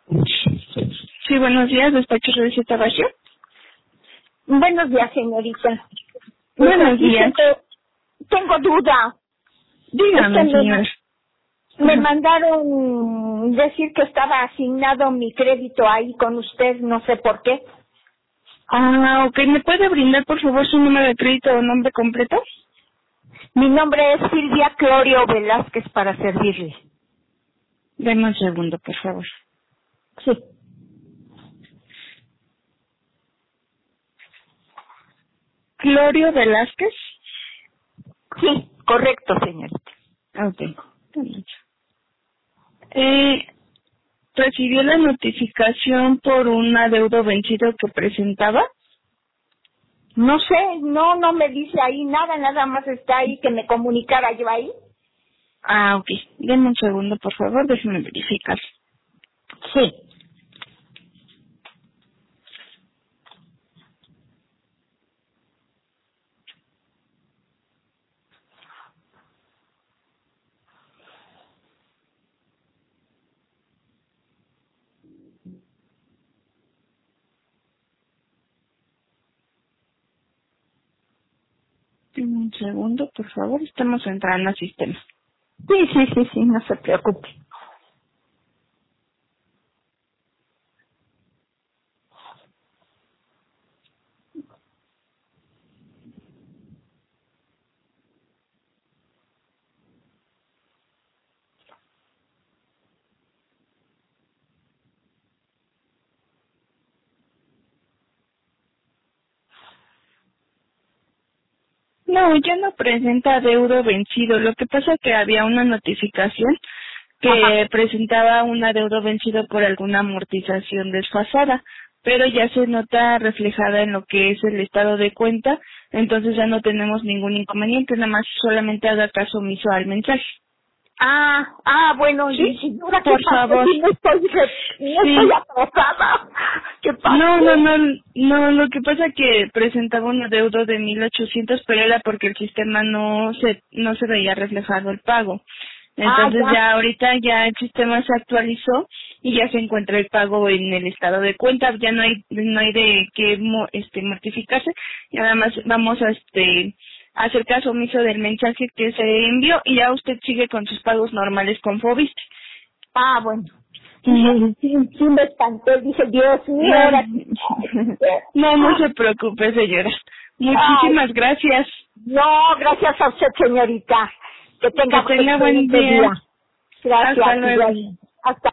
Sí, buenos días, despacho de Tabasco. Buenos días, señorita. Buenos días. Tengo duda. Dígame, señora. Me mandaron decir que estaba asignado mi crédito ahí con usted, no sé por qué. Ah, ok. ¿Me puede brindar, por favor, su número de crédito o nombre completo? Mi nombre es Silvia Clorio Velázquez para servirle. Deme un segundo, por favor. Sí. Clorio Velázquez. Sí, correcto, señorita. Ok. ¿Recibió la notificación por un adeudo vencido que presentaba? No sé, no me dice ahí nada, nada más está ahí que me comunicara yo ahí. Ah, ok. Deme un segundo, por favor, déjeme verificar. Sí. Deme un segundo, por favor, estamos entrando al sistema. Sí, no se preocupe. No, ya no presenta adeudo vencido. Lo que pasa es que había una notificación Ajá. que presentaba un adeudo vencido por alguna amortización desfasada, pero ya se nota reflejada en lo que es el estado de cuenta, entonces ya no tenemos ningún inconveniente, nada más solamente haga caso omiso al mensaje. Bueno, ¿Sí? y ahora qué Por pasa favor. si no estoy Sí. atrasada. ¿Qué No, pasó? lo que pasa es que presentaba un adeudo de 1,800, pero era porque el sistema no se veía reflejado el pago. Entonces Ya. ya ahorita ya el sistema se actualizó y ya se encuentra el pago en el estado de cuenta, ya no hay de qué mortificarse, y nada más vamos a hacer caso omiso del mensaje que se envió y ya usted sigue con sus pagos normales con Fobiste. Bueno. Ujú. Sí me espanté, dije, Dios mío, No, ahora... no se preocupe, señora. Ay, Muchísimas gracias. no, gracias a usted, señorita. Que Que tenga tenga buen excelente día. día. Hasta Gracias, luego. igual. Hasta